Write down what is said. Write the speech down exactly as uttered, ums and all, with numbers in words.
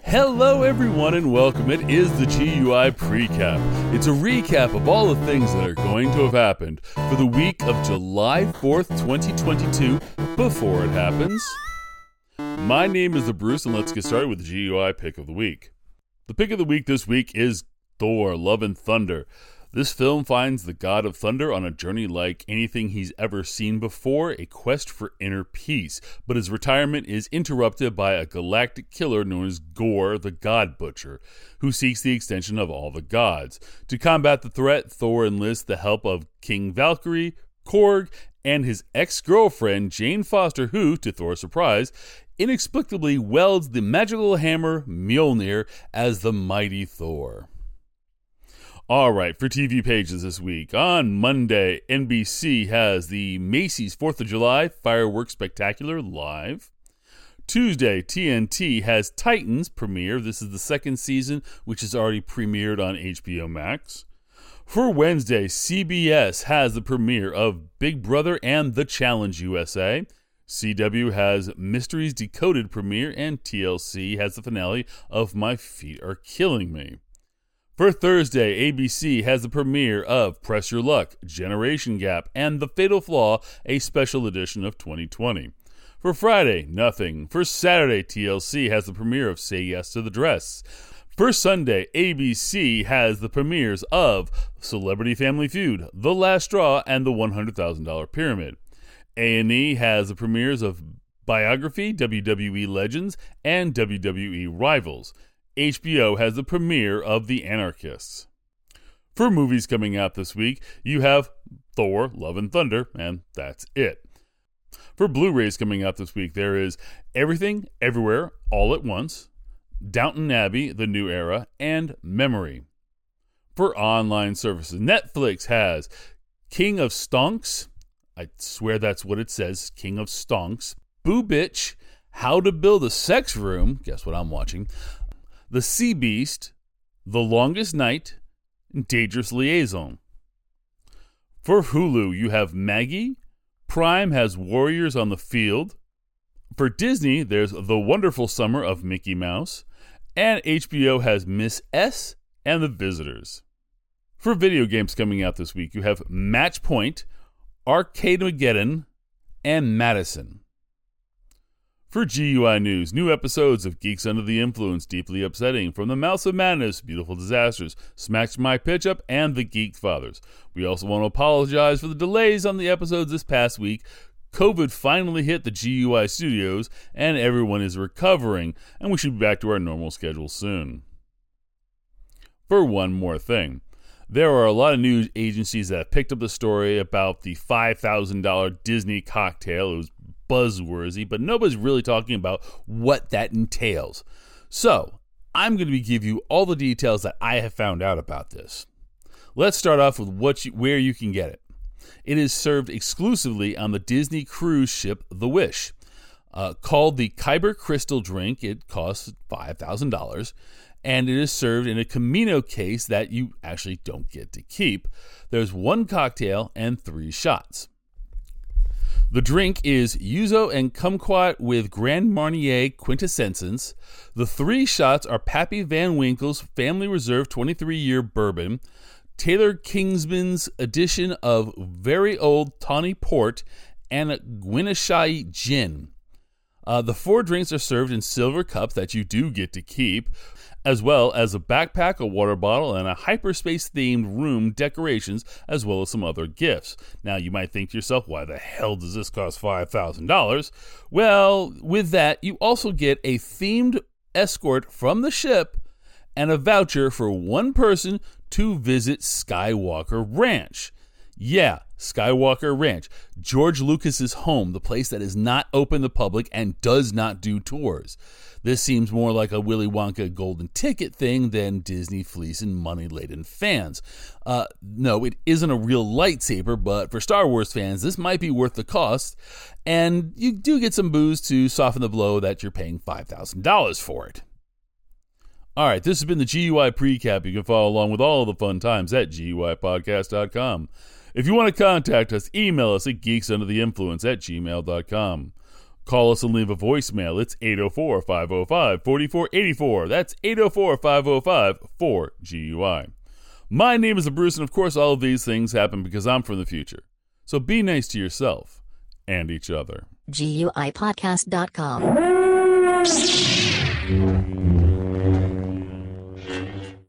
Hello everyone and welcome. It is the G U I Precap. It's a recap of all the things that are going to have happened for the week of July fourth, twenty twenty-two, before it happens. My name is the Bruce, and let's get started with the G U I Pick of the Week. The pick of the week this week is Thor: Love and Thunder. This film finds the god of thunder on a journey like anything he's ever seen before, a quest for inner peace. But his retirement is interrupted by a galactic killer known as Gorr, the God Butcher, who seeks the extension of all the gods. To combat the threat, Thor enlists the help of King Valkyrie, Korg, and his ex-girlfriend Jane Foster, who, to Thor's surprise, inexplicably welds the magical hammer Mjolnir as the mighty Thor. All right, for T V pages this week. On Monday, N B C has the Macy's fourth of July Fireworks Spectacular live. Tuesday, T N T has Titans premiere. This is the second season, which is already premiered on H B O Max. For Wednesday, C B S has the premiere of Big Brother and The Challenge U S A. C W has Mysteries Decoded premiere, and T L C has the finale of My Feet Are Killing Me. For Thursday, A B C has the premiere of Press Your Luck, Generation Gap, and The Fatal Flaw, a special edition of twenty twenty. For Friday, nothing. For Saturday, T L C has the premiere of Say Yes to the Dress. For Sunday, A B C has the premieres of Celebrity Family Feud, The Last Straw, and The one hundred thousand dollars Pyramid. A and E has the premieres of Biography, W W E Legends, and W W E Rivals. H B O has the premiere of The Anarchists. For movies coming out this week, you have Thor: Love and Thunder, and that's it. For Blu-rays coming out this week, there is Everything, Everywhere, All at Once, Downton Abbey: The New Era, and Memory. For online services, Netflix has King of Stonks, I swear that's what it says, King of Stonks, Boo Bitch, How to Build a Sex Room, guess what I'm watching, The Sea Beast, The Longest Night, and Dangerous Liaison. For Hulu, you have Maggie. Prime has Warriors on the Field. For Disney, there's The Wonderful Summer of Mickey Mouse. And H B O has Miss S and The Visitors. For video games coming out this week, you have Match Point, Arcade-mageddon, and Madison. For G U I News, new episodes of Geeks Under the Influence, Deeply Upsetting, From the Mouths of Madness, Beautiful Disasters, Smash My Pitch Up, and The Geek Fathers. We also want to apologize for the delays on the episodes this past week. COVID finally hit the G U I studios, and everyone is recovering, and we should be back to our normal schedule soon. For one more thing, there are a lot of news agencies that have picked up the story about the five thousand dollars Disney cocktail. It was buzzworthy, but nobody's really talking about what that entails. So, I'm going to be give you all the details that I have found out about this. Let's start off with what you, where you can get it. It is served exclusively on the Disney cruise ship The Wish. Uh, called the Kyber Crystal drink, it costs five thousand dollars, and it is served in a Camino case that you actually don't get to keep. There's one cocktail and three shots. The drink is Yuzu and Kumquat with Grand Marnier Quintessence. The three shots are Pappy Van Winkle's Family Reserve twenty-three year bourbon, Taylor Kingsman's edition of Very Old Tawny Port, and a Guinnessai Gin. Uh, the four drinks are served in silver cups that you do get to keep, as well as a backpack, a water bottle, and a hyperspace-themed room decorations, as well as some other gifts. Now, you might think to yourself, why the hell does this cost five thousand dollars? Well, with that, you also get a themed escort from the ship and a voucher for one person to visit Skywalker Ranch. Yeah, Skywalker Ranch, George Lucas's home, the place that is not open to the public and does not do tours. This seems more like a Willy Wonka golden ticket thing than Disney fleecing money-laden fans. Uh, no, it isn't a real lightsaber, but for Star Wars fans, this might be worth the cost, and you do get some booze to soften the blow that you're paying five thousand dollars for it. All right, this has been the G U I Precap. You can follow along with all the fun times at G U I podcast dot com. If you want to contact us, email us at geeksundertheinfluence at gmail dot com. Call us and leave a voicemail. It's eight oh four, five oh five, four four eight four. That's eight oh four, five oh five, four G U I. My name is Bruce, and of course all of these things happen because I'm from the future. So be nice to yourself and each other. G U I podcast dot com